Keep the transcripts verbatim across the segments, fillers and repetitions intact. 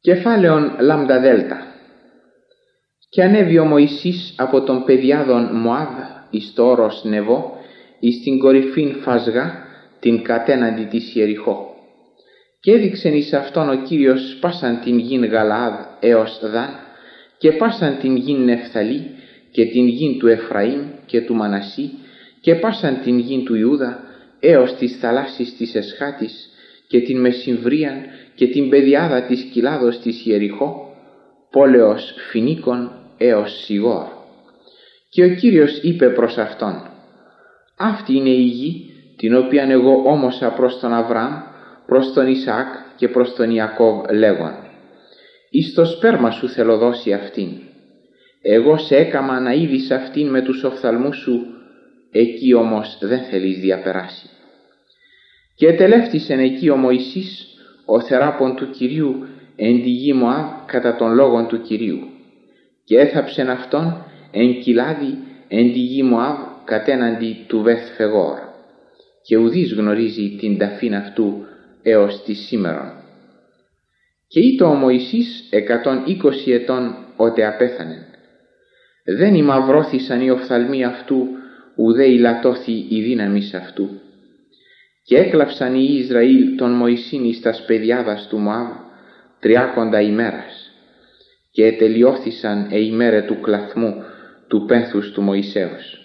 Κεφάλαιον λάμδα δέλτα. Και ανέβη ο Μωυσής από τον παιδιάδων Μωάβ εις το όρος Νεβό, εις την κορυφήν Φασγά, την κατέναντι της Ιεριχώ. Και έδειξεν εις αυτόν ο Κύριος πάσαν την γην Γαλαάδ έως Δαν, και πάσαν την γην Νεφθαλή, και την γην του Εφραήμ και του Μανασί, και πάσαν την γην του Ιούδα έως της θαλάσσης της Εσχάτης, και την Μεσημβρίαν και την πεδιάδα της κοιλάδος της Ιεριχώ, πόλεως Φινίκων έως Σιγόρ. Και ο Κύριος είπε προς αυτόν: «Αυτή είναι η γη, την οποίαν εγώ όμωσα προς τον Αβραάμ, προς τον Ισαάκ και προς τον Ιακώβ λέγον: εις το σπέρμα σου θέλω δώσει αυτήν. Εγώ σε έκαμα να είδεις αυτήν με τους οφθαλμούς σου, εκεί όμως δεν θέλεις διαπεράσει». Και ετελεύτησεν εκεί ο Μωυσής, ο θεράπων του Κυρίου, εν τη γη Μωάβ κατά των λόγων του Κυρίου, και έθαψεν αυτόν εν κοιλάδι εν τη γη Μωάβ κατέναντι του Βεθ Φεγόρ, και ουδείς γνωρίζει την ταφήν αυτού έως τη σήμερον. Και ήτο ο Μωυσής εκατόν είκοσι ετών ότε απέθανεν. Δεν ημαυρώθησαν οι οφθαλμοί αυτού, ουδέ ηλατώθη η δύναμις αυτού. Και έκλαψαν οι Ισραήλ τον Μωυσήν εις τας παιδιάδας του Μωάβ τριάκοντα ημέρας, και ετελειώθησαν ε ημέρε του κλαθμού του πένθους του Μωυσέως.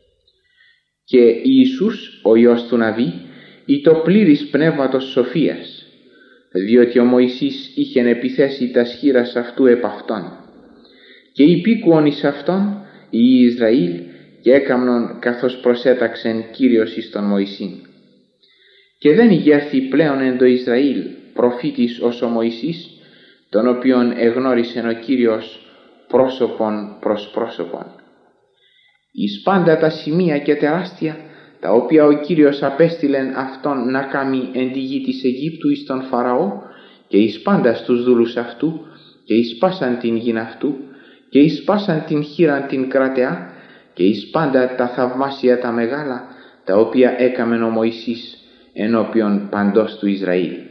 Και Ιησούς ο Υιός του Ναβί ήτο πλήρης πνεύματος σοφίας, διότι ο Μωυσής είχεν επιθέσει τας χεῖρας αυτού επ' αυτόν, και υπήκουον εις αυτόν οι Ισραήλ, και έκαμνον καθώς προσέταξεν Κύριος εις τον Μωυσήν. Και δεν ηγέρθη πλέον εν το Ισραήλ προφήτης ως ο Μωυσής, τον οποίον εγνώρισεν ο Κύριος πρόσωπον προς πρόσωπον. Εις πάντα τα σημεία και τεράστια, τα οποία ο Κύριος απέστειλεν αυτόν να κάμει εν τη γη της Αιγύπτου εις τον Φαραώ, και εις πάντα στους δούλους αυτού, και εις πάσαν την γην αυτού, και εις πάσαν την χείραν την κρατεά, και εις πάντα τα θαυμάσια τα μεγάλα, τα οποία έκαμεν ο Μωυσής ενώπιον παντός του Ισραήλ.